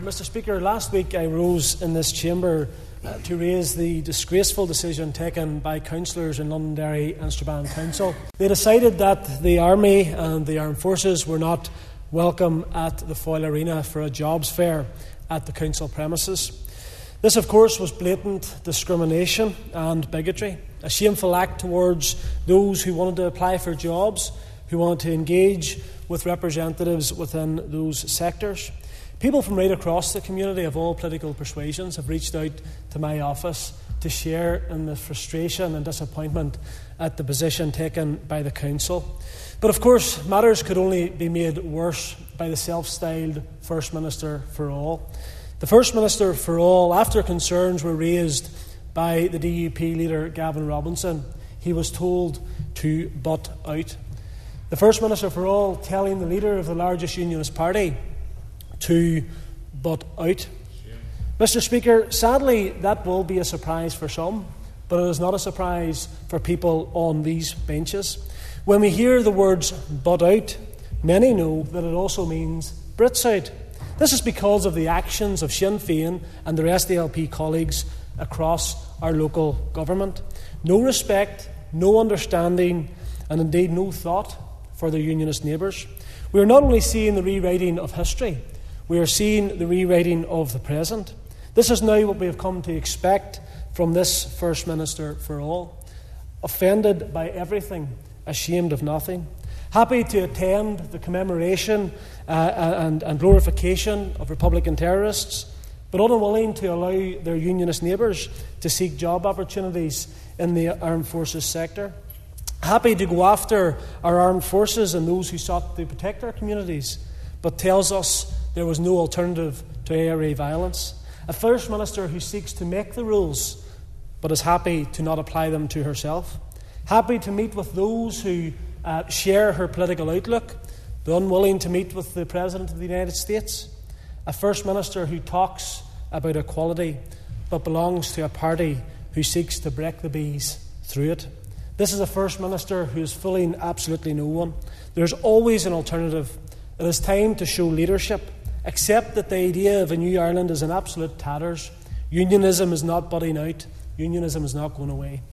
Mr. Speaker, last week I rose in this chamber to raise the disgraceful decision taken by councillors in Londonderry and Strabane Council. They decided that the Army and the Armed Forces were not welcome at the Foyle Arena for a jobs fair at the council premises. This, of course, was blatant discrimination and bigotry, a shameful act towards those who wanted to apply for jobs, who wanted to engage with representatives within those sectors. People from right across the community of all political persuasions have reached out to my office to share in the frustration and disappointment at the position taken by the council. But of course, matters could only be made worse by the self-styled First Minister for All. The First Minister for All, after concerns were raised by the DUP leader Gavin Robinson, he was told to butt out. The First Minister for All telling the leader of the largest unionist party to butt out. Mr. Speaker, sadly that will be a surprise for some, but it is not a surprise for people on these benches. When we hear the words butt out, many know that it also means Brits out. This is because of the actions of Sinn Féin and their SDLP colleagues across our local government. No respect, no understanding, and indeed no thought for their unionist neighbours. We are not only seeing the rewriting of history, we are seeing the rewriting of the present. This is now what we have come to expect from this First Minister for All. Offended by everything, ashamed of nothing. Happy to attend the commemoration and glorification of Republican terrorists, but unwilling to allow their unionist neighbours to seek job opportunities in the armed forces sector. Happy to go after our armed forces and those who sought to protect our communities, but tells us there was no alternative to ARA violence. A First Minister who seeks to make the rules, but is happy to not apply them to herself. Happy to meet with those who share her political outlook, but unwilling to meet with the President of the United States. A First Minister who talks about equality, but belongs to a party who seeks to break the bees through it. This is a First Minister who is fooling absolutely no one. There is always an alternative. It is time to show leadership. Accept that the idea of a new Ireland is in absolute tatters. Unionism is not budding out. Unionism is not going away.